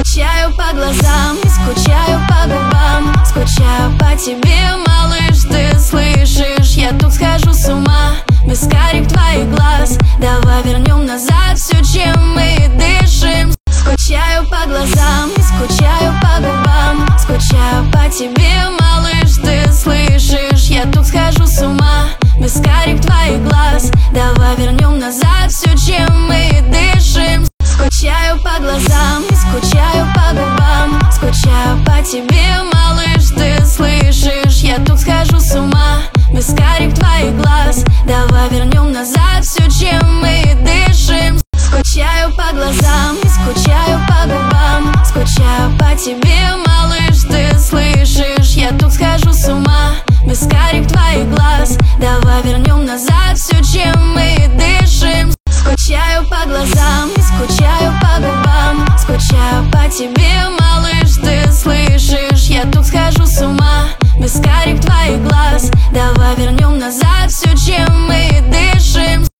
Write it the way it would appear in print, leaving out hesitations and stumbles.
Скучаю по глазам и скучаю по губам. Скучаю по тебе, малыш, ты слышишь? Я тут схожу с ума без карих твоих глаз. Давай вернем назад все, чем мы дышим. Скучаю по глазам и скучаю по губам. Скучаю по тебе, малыш, ты слышишь? Я тут схожу с ума без карих твоих глаз. Давай вернем назад все, чем мы дышим. Скучаю по глазам и скучаю по губам. Скучаю по тебе, малыш, ты слышишь? Я тут схожу с ума без карих твоих глаз. Давай вернем назад все, чем мы дышим. Скучаю по глазам и скучаю по губам. Скучаю по тебе, малыш, ты слышишь? Я тут схожу с ума без карих твоих глаз. Давай вернем назад все, чем мы дышим. Скучаю по глазам и скучаю по губам. Скучаю по тебе, малыш, ты слышишь? Я тут схожу с ума без карих твоих глаз. Давай вернем назад все, чем мы дышим.